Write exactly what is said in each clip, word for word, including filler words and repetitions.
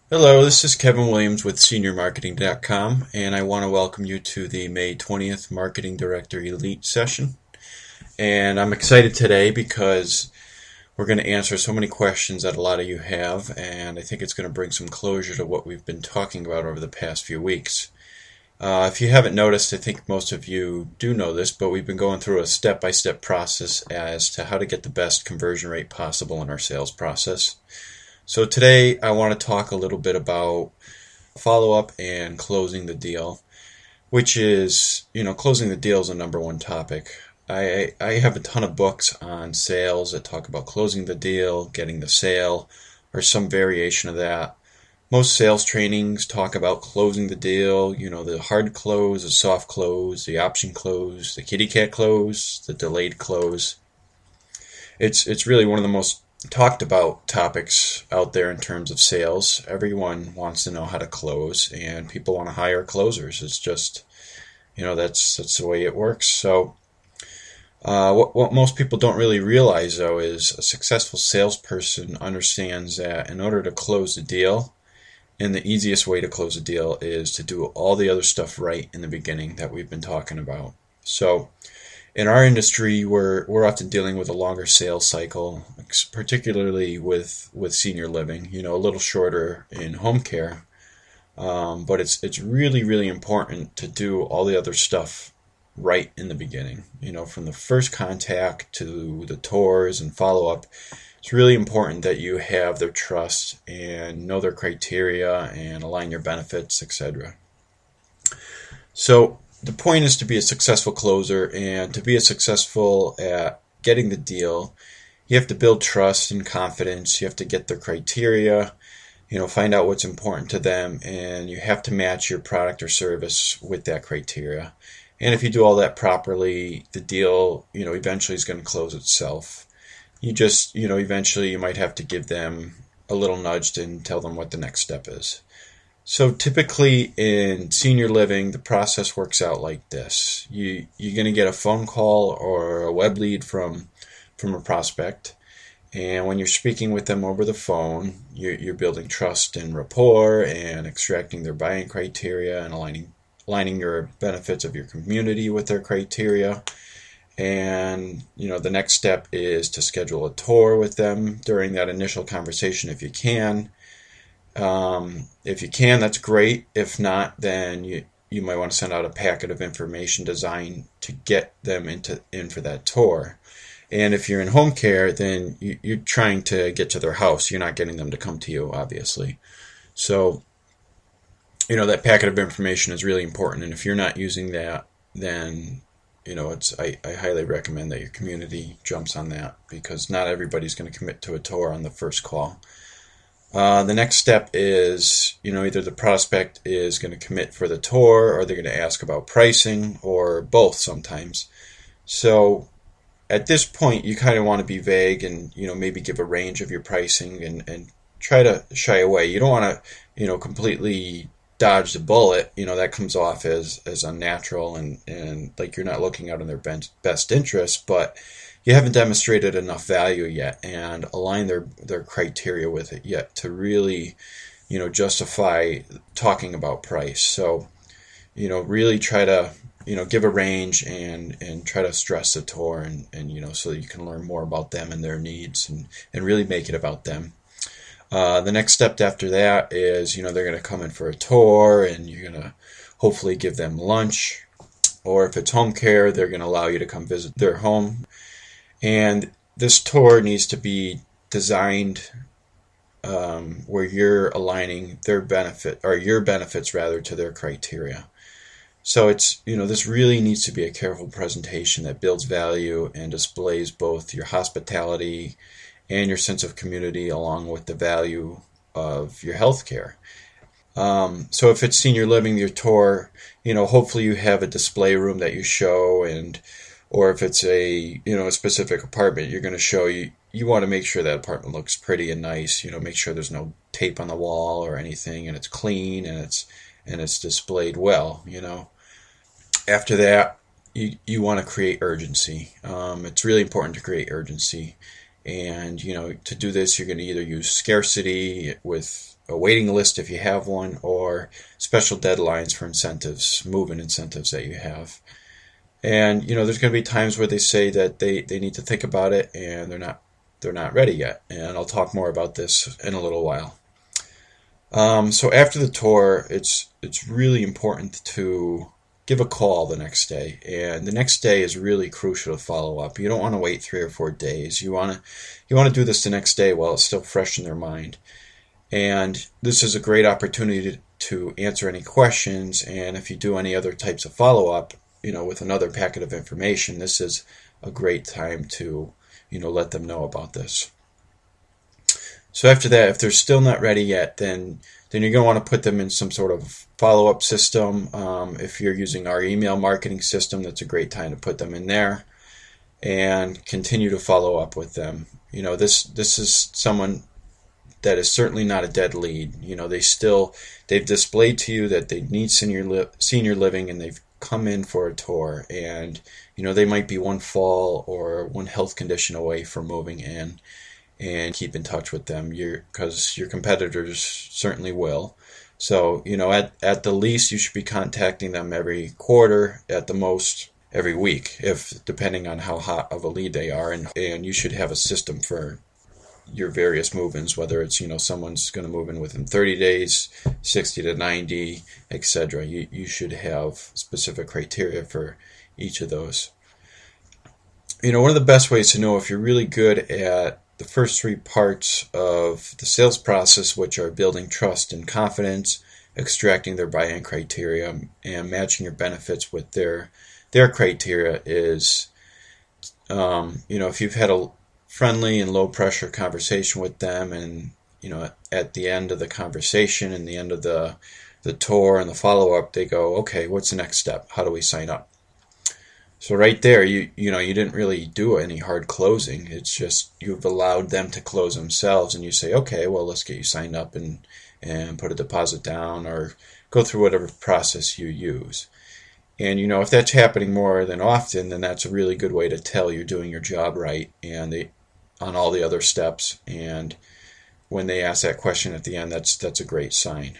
Hello, this is Kevin Williams with Senior Marketing dot com, and I want to welcome you to the May twentieth Marketing Director Elite session. And I'm excited today because we're going to answer so many questions that a lot of you have, and I think it's going to bring some closure to what we've been talking about over the past few weeks. Uh, if you haven't noticed, I think most of you do know this, but we've been going through a step-by-step process as to how to get the best conversion rate possible in our sales process. So today I want to talk a little bit about follow-up and closing the deal, which is, you know, closing the deal is a number one topic. I, I have a ton of books on sales that talk about closing the deal, getting the sale, or some variation of that. Most sales trainings talk about closing the deal, you know, the hard close, the soft close, the option close, the kitty cat close, the delayed close. It's it's really one of the most talked about topics out there in terms of sales. Everyone wants to know how to close, and people want to hire closers. It's just, you know, that's that's the way it works. So uh, what, what most people don't really realize, though, is a successful salesperson understands that in order to close the deal, and the easiest way to close a deal is to do all the other stuff right in the beginning that we've been talking about. So in our industry, we're we're often dealing with a longer sales cycle, particularly with, with senior living, you know, a little shorter in home care. Um, but it's it's really, really important to do all the other stuff right in the beginning. You know, from the first contact to the tours and follow-up. It's really important that you have their trust and know their criteria and align your benefits, et cetera. So the point is to be a successful closer, and to be a successful at getting the deal, you have to build trust and confidence. You have to get their criteria, you know, find out what's important to them, and you have to match your product or service with that criteria. And if you do all that properly, the deal, you know, eventually is going to close itself. You just, you know, eventually you might have to give them a little nudge and tell them what the next step is. So typically in senior living, the process works out like this. You, you're going to get a phone call or a web lead from, from a prospect. And when you're speaking with them over the phone, you're, you're building trust and rapport and extracting their buying criteria and aligning, aligning your benefits of your community with their criteria. And, you know, the next step is to schedule a tour with them during that initial conversation if you can. Um, if you can, that's great. If not, then you, you might want to send out a packet of information designed to get them into in for that tour. And if you're in home care, then you, you're trying to get to their house. You're not getting them to come to you, obviously. So, you know, that packet of information is really important. And if you're not using that, then you know, it's I, I highly recommend that your community jumps on that, because not everybody's going to commit to a tour on the first call. Uh, the next step is, you know, either the prospect is going to commit for the tour, or they're going to ask about pricing, or both sometimes. So at this point, you kind of want to be vague and, you know, maybe give a range of your pricing and, and try to shy away. You don't want to, you know, completely dodge the bullet. You know, that comes off as, as unnatural and, and like you're not looking out in their best interest, but you haven't demonstrated enough value yet and aligned their, their criteria with it yet to really, you know, justify talking about price. So, you know, really try to, you know, give a range and, and try to stress the tour and, and, you know, so you can learn more about them and their needs and, and really make it about them. Uh, the next step after that is, you know, they're going to come in for a tour and you're going to hopefully give them lunch. Or if it's home care, they're going to allow you to come visit their home. And this tour needs to be designed um, where you're aligning their benefit or your benefits rather to their criteria. So it's, you know, this really needs to be a careful presentation that builds value and displays both your hospitality and your sense of community along with the value of your healthcare. Um, so if it's senior living, your tour, you know, hopefully you have a display room that you show, and or if it's a, you know, a specific apartment you're going to show, you, you want to make sure that apartment looks pretty and nice, you know, make sure there's no tape on the wall or anything, and it's clean and it's, and it's displayed well, you know. After that, you, you want to create urgency. Um, it's really important to create urgency. And, you know, to do this, you're going to either use scarcity with a waiting list if you have one, or special deadlines for incentives, movement incentives that you have. And, you know, there's going to be times where they say that they, they need to think about it and they're not they're not ready yet. And I'll talk more about this in a little while. Um, so after the tour, it's it's really important to give a call the next day. And the next day is really crucial to follow up. You don't want to wait three or four days. You want to you want to do this the next day while it's still fresh in their mind. And this is a great opportunity to, to answer any questions. And if you do any other types of follow-up, you know, with another packet of information, this is a great time to, you know, let them know about this. So after that, if they're still not ready yet, then then you're going to want to put them in some sort of follow-up system. Um, if you're using our email marketing system, that's a great time to put them in there and continue to follow up with them. You know, this this is someone that is certainly not a dead lead. You know, they still, they've displayed to you that they need senior li- senior living, and they've come in for a tour, and, you know, they might be one fall or one health condition away from moving in. And keep in touch with them, because your competitors certainly will. So, you know, at, at the least, you should be contacting them every quarter, at the most every week, if depending on how hot of a lead they are. And, and you should have a system for your various move-ins, whether it's, you know, someone's going to move in within thirty days, sixty to ninety, et cetera. You, you should have specific criteria for each of those. You know, one of the best ways to know if you're really good at the first three parts of the sales process, which are building trust and confidence, extracting their buy-in criteria, and matching your benefits with their their criteria, is, um, you know, if you've had a friendly and low-pressure conversation with them, and, you know, at the end of the conversation and the end of the the tour and the follow-up, they go, okay, what's the next step? How do we sign up? So right there, you you know, you didn't really do any hard closing. It's just you've allowed them to close themselves, and you say, okay, well, let's get you signed up and, and put a deposit down, or go through whatever process you use. And, you know, if that's happening more than often, then that's a really good way to tell you're doing your job right and they, on all the other steps. And when they ask that question at the end, that's that's a great sign.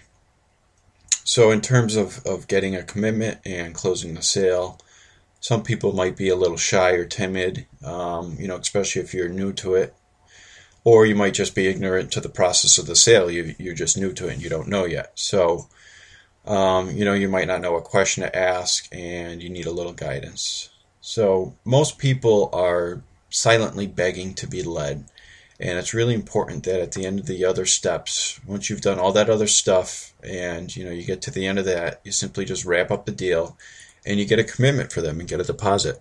So in terms of, of getting a commitment and closing the sale, some people might be a little shy or timid, um, you know, especially if you're new to it. Or you might just be ignorant to the process of the sale. You, you're just new to it and you don't know yet. So, um, you know, you might not know what question to ask and you need a little guidance. So most people are silently begging to be led. And it's really important that at the end of the other steps, once you've done all that other stuff and, you know, you get to the end of that, you simply just wrap up the deal and you get a commitment for them and get a deposit.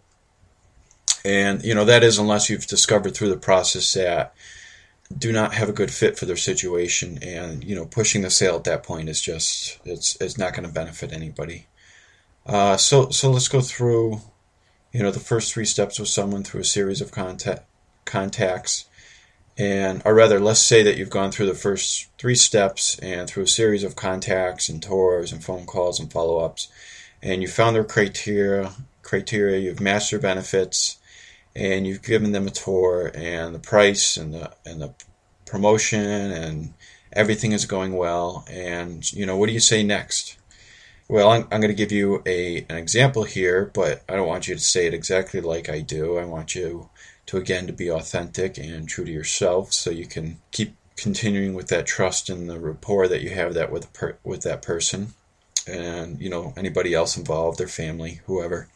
And, you know, that is unless you've discovered through the process that do not have a good fit for their situation. And, you know, pushing the sale at that point is just, it's it's not going to benefit anybody. Uh, so, so let's go through, you know, the first three steps with someone through a series of contact, contacts. And, or rather, let's say that you've gone through the first three steps and through a series of contacts and tours and phone calls and follow-ups. And you found their criteria, criteria, you've matched their benefits, and you've given them a tour, and the price and the and the promotion and everything is going well. And, you know, what do you say next? Well, I'm, I'm going to give you a an example here, but I don't want you to say it exactly like I do. I want you to, again, to be authentic and true to yourself, so you can keep continuing with that trust and the rapport that you have that with per, with that person. And, you know, anybody else involved, their family, whoever.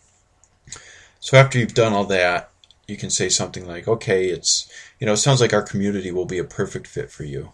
So after you've done all that, you can say something like, okay, it's, you know, it sounds like our community will be a perfect fit for you.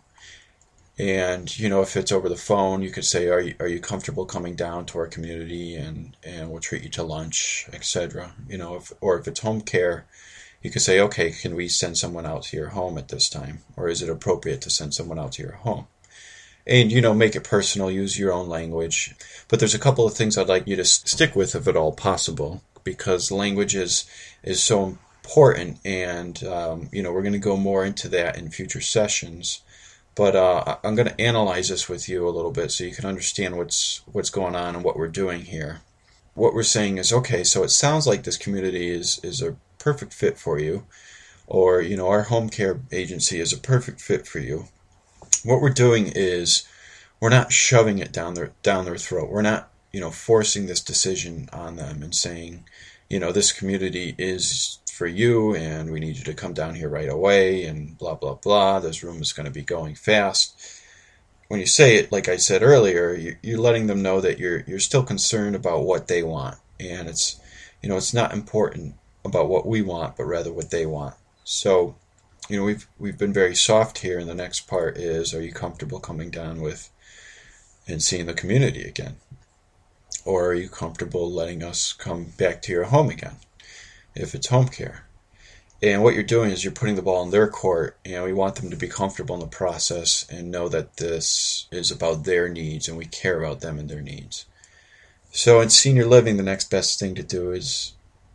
And, you know, if it's over the phone, you could say, are you, are you comfortable coming down to our community, and, and we'll treat you to lunch, et cetera. You know, if, or if it's home care, you could say, okay, can we send someone out to your home at this time? Or is it appropriate to send someone out to your home? And, you know, make it personal, use your own language. But there's a couple of things I'd like you to stick with, if at all possible, because language is, is so important. And, um, you know, we're going to go more into that in future sessions. But uh, I'm going to analyze this with you a little bit so you can understand what's what's going on and what we're doing here. What we're saying is, okay, so it sounds like this community is, is a perfect fit for you. or, you know, our home care agency is a perfect fit for you. What we're doing is we're not shoving it down their down their throat. We're not, you know, forcing this decision on them and saying, you know, this community is for you and we need you to come down here right away and blah, blah, blah. This room is going to be going fast. When you say it, like I said earlier, you're letting them know that you're you're still concerned about what they want. And it's, you know, it's not important about what we want, but rather what they want. So, you know, we've we've been very soft here, and the next part is, are you comfortable coming down with and seeing the community again? Or are you comfortable letting us come back to your home again, if it's home care? And what you're doing is you're putting the ball in their court, and we want them to be comfortable in the process and know that this is about their needs and we care about them and their needs. So in senior living, the next best thing to do is,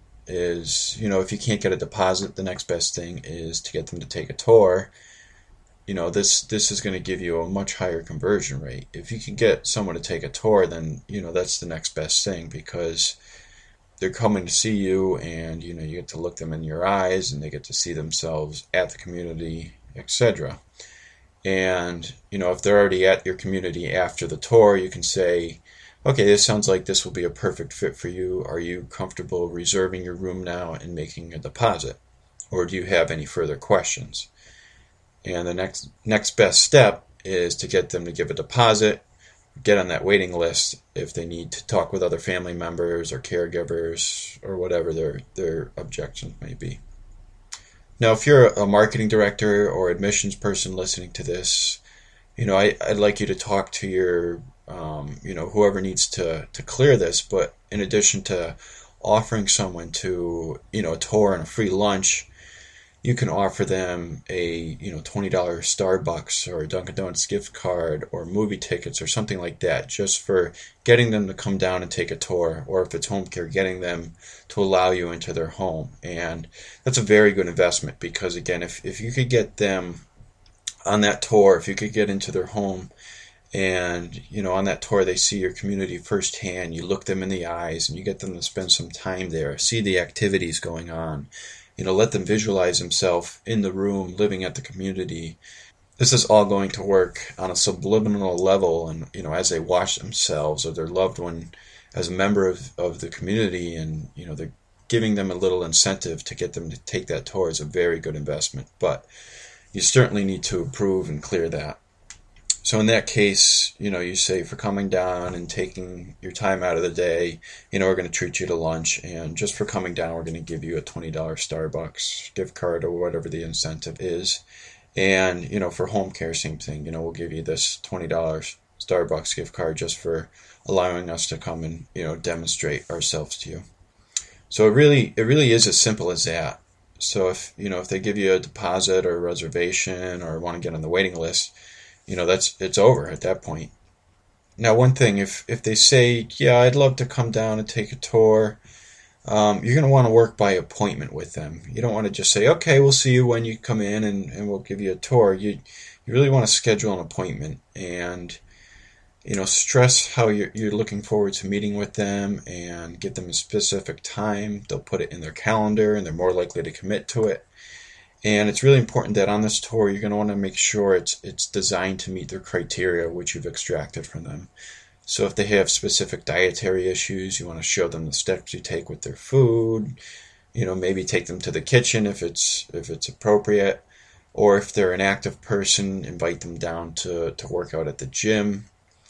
is you know, if you can't get a deposit, the next best thing is to get them to take a tour. You know, this this is going to give you a much higher conversion rate. If you can get someone to take a tour, then, you know, that's the next best thing, because they're coming to see you, and, you know, you get to look them in your eyes, and they get to see themselves at the community, et cetera. And, you know, if they're already at your community after the tour, you can say, okay, this sounds like this will be a perfect fit for you. Are you comfortable reserving your room now and making a deposit? Or do you have any further questions? And the next next best step is to get them to give a deposit, get on that waiting list if they need to talk with other family members or caregivers or whatever their, their objections may be. Now, if you're a marketing director or admissions person listening to this, you know, I, I'd like you to talk to your, um, you know, whoever needs to, to clear this. But in addition to offering someone to, you know, a tour and a free lunch, you can offer them a, you know, twenty dollars Starbucks or Dunkin' Donuts gift card or movie tickets or something like that, just for getting them to come down and take a tour, or if it's home care, getting them to allow you into their home. And that's a very good investment, because, again, if, if you could get them on that tour, if you could get into their home, and, you know, on that tour they see your community firsthand, you look them in the eyes and you get them to spend some time there, see the activities going on, you know, let them visualize themselves in the room, living at the community. This is all going to work on a subliminal level, and, you know, as they watch themselves or their loved one as a member of, of the community, and, you know, they're giving them a little incentive to get them to take that tour, is a very good investment. But you certainly need to approve and clear that. So in that case, you know, you say, for coming down and taking your time out of the day, you know, we're going to treat you to lunch, and just for coming down, we're going to give you a twenty dollars Starbucks gift card or whatever the incentive is. And, you know, for home care, same thing, you know, we'll give you this twenty dollars Starbucks gift card just for allowing us to come and, you know, demonstrate ourselves to you. So it really, it really is as simple as that. So if, you know, if they give you a deposit or a reservation or want to get on the waiting list, you know, that's, it's over at that point. Now, one thing, if, if they say, yeah, I'd love to come down and take a tour, um, you're going to want to work by appointment with them. You don't want to just say, okay, we'll see you when you come in and, and we'll give you a tour. You, you really want to schedule an appointment and, you know, stress how you're, you're looking forward to meeting with them, and give them a specific time. They'll put it in their calendar and they're more likely to commit to it. And it's really important that on this tour, you're going to want to make sure it's it's designed to meet their criteria, which you've extracted from them. So if they have specific dietary issues, you want to show them the steps you take with their food. You know, maybe take them to the kitchen if it's if it's appropriate. Or if they're an active person, invite them down to, to work out at the gym,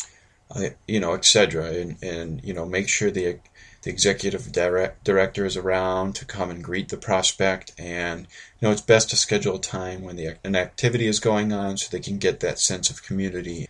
uh, you know, et cetera. And, and, you know, make sure the The executive direct, director is around to come and greet the prospect. And, you know, it's best to schedule a time when the, an activity is going on so they can get that sense of community.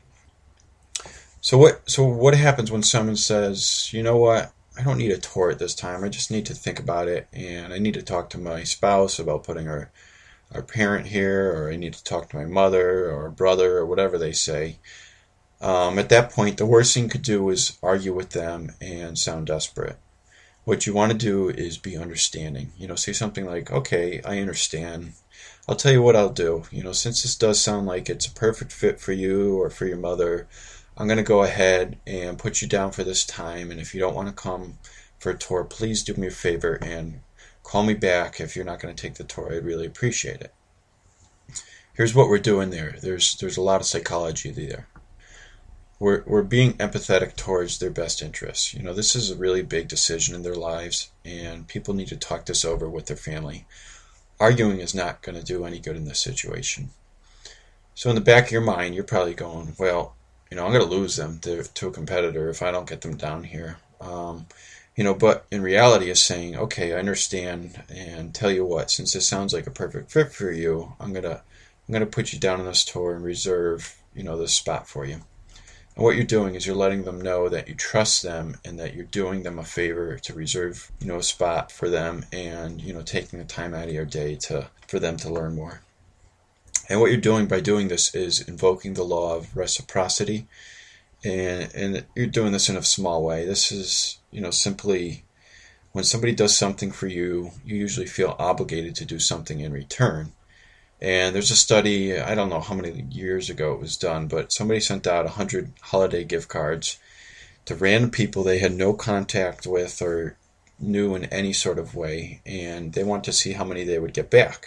So what, so what happens when someone says, you know what, I don't need a tour at this time. I just need to think about it, and I need to talk to my spouse about putting our, our parent here, or I need to talk to my mother or brother or whatever they say. Um, at that point, the worst thing you could do is argue with them and sound desperate. What you want to do is be understanding. You know, say something like, okay, I understand. I'll tell you what I'll do. You know, since this does sound like it's a perfect fit for you or for your mother, I'm going to go ahead and put you down for this time. And if you don't want to come for a tour, please do me a favor and call me back if you're not going to take the tour. I'd really appreciate it. Here's what we're doing there. There's there's a lot of psychology there. We're we're being empathetic towards their best interests. You know, this is a really big decision in their lives, and people need to talk this over with their family. Arguing is not going to do any good in this situation. So in the back of your mind, you're probably going, well, you know, I'm going to lose them to, to a competitor if I don't get them down here. Um, you know, but in reality is saying, okay, I understand, and tell you what, since this sounds like a perfect fit for you, I'm going to I'm going to put you down on this tour and reserve, you know, this spot for you. And what you're doing is you're letting them know that you trust them and that you're doing them a favor to reserve, you know, a spot for them, and, you know, taking the time out of your day to for them to learn more. And what you're doing by doing this is invoking the law of reciprocity, and and you're doing this in a small way. This is, you know, simply when somebody does something for you, you usually feel obligated to do something in return. And there's a study, I don't know how many years ago it was done, but somebody sent out one hundred holiday gift cards to random people they had no contact with or knew in any sort of way, and they wanted to see how many they would get back.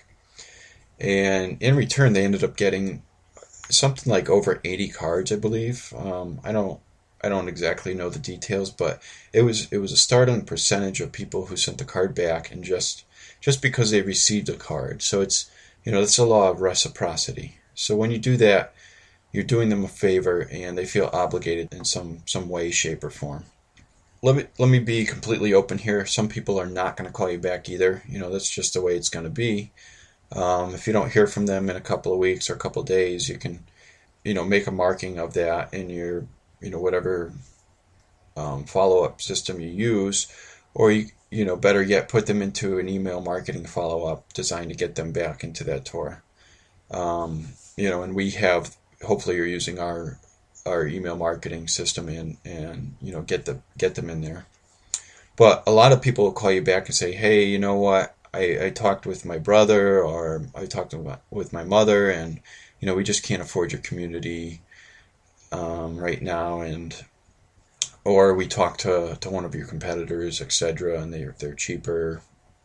And in return, they ended up getting something like over eighty cards, I believe. Um, I don't I don't exactly know the details, but it was it was a startling percentage of people who sent the card back, and just just because they received a card. So it's, you know, it's a law of reciprocity. So when you do that, you're doing them a favor, and they feel obligated in some, some way, shape, or form. Let me let me be completely open here. Some people are not going to call you back either. You know, that's just the way it's going to be. Um, if you don't hear from them in a couple of weeks or a couple of days, you can, you know, make a marking of that in your, you know, whatever um, follow-up system you use, or you, you know, better yet, put them into an email marketing follow-up designed to get them back into that tour. Um, you know, and we have, hopefully you're using our our email marketing system and, and you know, get the get them in there. But a lot of people will call you back and say, hey, you know what, I, I talked with my brother, or I talked with my mother, and, you know, we just can't afford your community um, right now, and or we talked to, to one of your competitors, et cetera, and they're they're cheaper.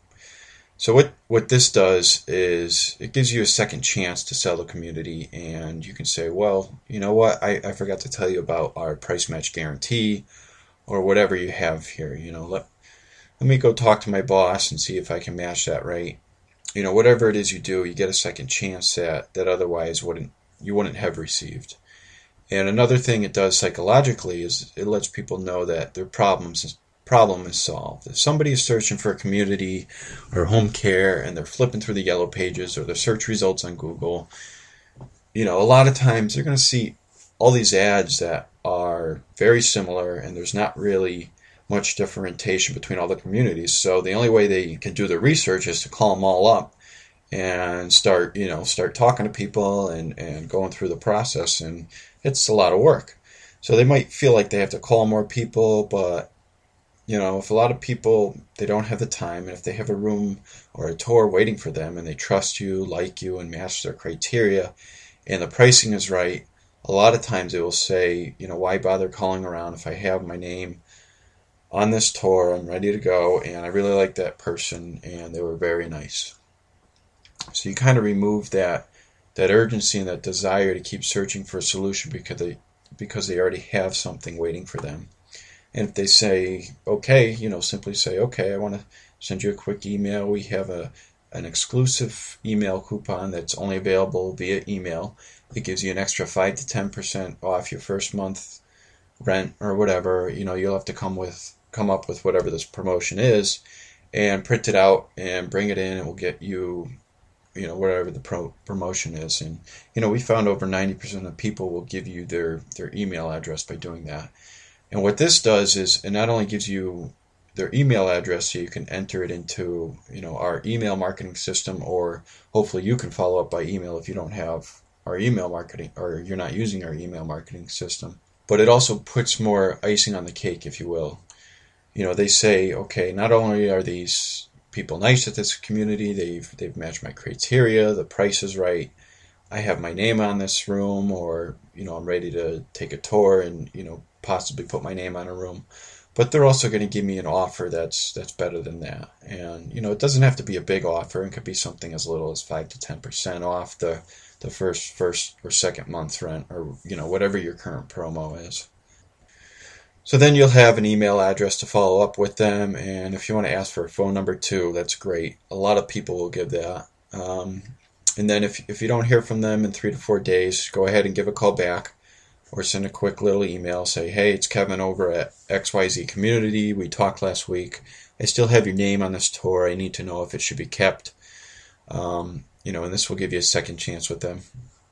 So what, what this does is it gives you a second chance to sell the community, and you can say, well, you know what, I, I forgot to tell you about our price match guarantee, or whatever you have here. You know, let, let me go talk to my boss and see if I can match that rate. You know, whatever it is you do, you get a second chance that, that otherwise wouldn't you wouldn't have received. And another thing it does psychologically is it lets people know that their problems problem is solved. If somebody is searching for a community or home care and they're flipping through the yellow pages or the search results on Google, you know, a lot of times they're going to see all these ads that are very similar, and there's not really much differentiation between all the communities. So the only way they can do the research is to call them all up and start, you know, start talking to people and, and going through the process. And it's a lot of work. So they might feel like they have to call more people, but, you know, if a lot of people, they don't have the time, and if they have a room or a tour waiting for them and they trust you, like you, and match their criteria, and the pricing is right, a lot of times they will say, you know, why bother calling around if I have my name on this tour, I'm ready to go, and I really like that person, and they were very nice. So you kind of remove that that urgency and that desire to keep searching for a solution because they because they already have something waiting for them. And if they say, okay, you know, simply say, okay, I want to send you a quick email. We have a an exclusive email coupon that's only available via email. It gives you an extra five to ten percent off your first month rent or whatever. You know, you'll have to come with come up with whatever this promotion is and print it out and bring it in, and we'll get you, you know, whatever the pro- promotion is. And, you know, we found over ninety percent of people will give you their, their email address by doing that. And what this does is it not only gives you their email address so you can enter it into, you know, our email marketing system, or hopefully you can follow up by email if you don't have our email marketing, or you're not using our email marketing system. But it also puts more icing on the cake, if you will. You know, they say, okay, not only are these people nice at this community, they've they've matched my criteria, the price is right, I have my name on this room, or, you know, I'm ready to take a tour and, you know, possibly put my name on a room. but they're also going to give me an offer that's that's better than that. And you know, it doesn't have to be a big offer. It could be something as little as five to ten percent off the the first first or second month's rent, or you know, whatever your current promo is. So then you'll have an email address to follow up with them, and if you want to ask for a phone number too, that's great. A lot of people will give that. Um, and then if if you don't hear from them in three to four days, go ahead and give a call back, or send a quick little email. Say, hey, it's Kevin over at X Y Z Community. We talked last week. I still have your name on this tour. I need to know if it should be kept. Um, you know, and this will give you a second chance with them.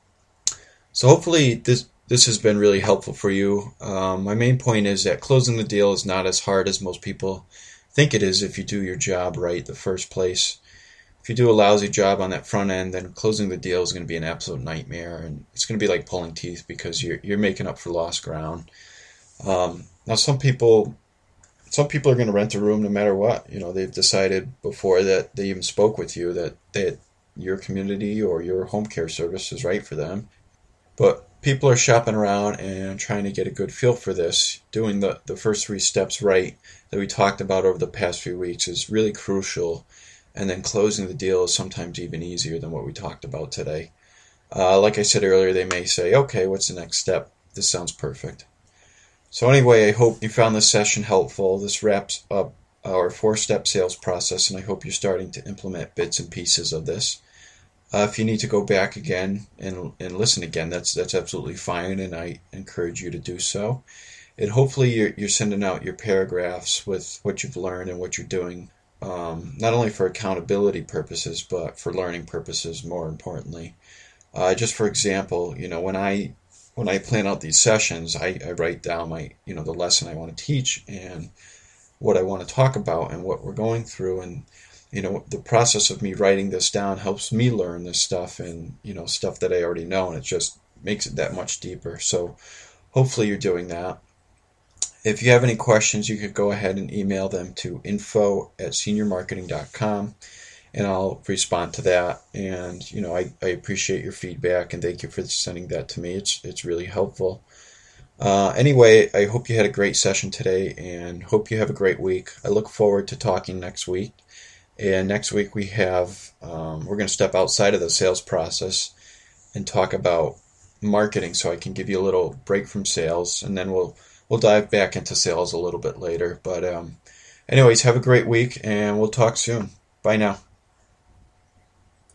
So hopefully this this has been really helpful for you. Um, my main point is that closing the deal is not as hard as most people think it is if you do your job right the first place. If you do a lousy job on that front end, then closing the deal is going to be an absolute nightmare, and it's going to be like pulling teeth because you're you're making up for lost ground. Um, now, some people some people are going to rent a room no matter what. You know, they've decided before that they even spoke with you that that your community or your home care service is right for them. But people are shopping around and trying to get a good feel for this. Doing the, the first three steps right that we talked about over the past few weeks is really crucial. And then closing the deal is sometimes even easier than what we talked about today. Uh, like I said earlier, they may say, okay, what's the next step? This sounds perfect. So anyway, I hope you found this session helpful. This wraps up our four-step sales process, and I hope you're starting to implement bits and pieces of this. Uh, if you need to go back again and and listen again, that's that's absolutely fine, and I encourage you to do so. And hopefully you're, you're sending out your paragraphs with what you've learned and what you're doing, um, not only for accountability purposes, but for learning purposes, more importantly. Uh, just for example, you know, when I when I plan out these sessions, I, I write down my, you know, the lesson I want to teach and what I want to talk about and what we're going through. And you know, the process of me writing this down helps me learn this stuff and, you know, stuff that I already know, and it just makes it that much deeper. So hopefully you're doing that. If you have any questions, you could go ahead and email them to info at senior marketing dot com, and I'll respond to that. And, you know, I, I appreciate your feedback, and thank you for sending that to me. It's, it's really helpful. Uh, anyway, I hope you had a great session today, and hope you have a great week. I look forward to talking next week. And next week we have, um, we're going to step outside of the sales process and talk about marketing, so I can give you a little break from sales, and then we'll we'll dive back into sales a little bit later. But um, anyways, have a great week, and we'll talk soon. Bye now.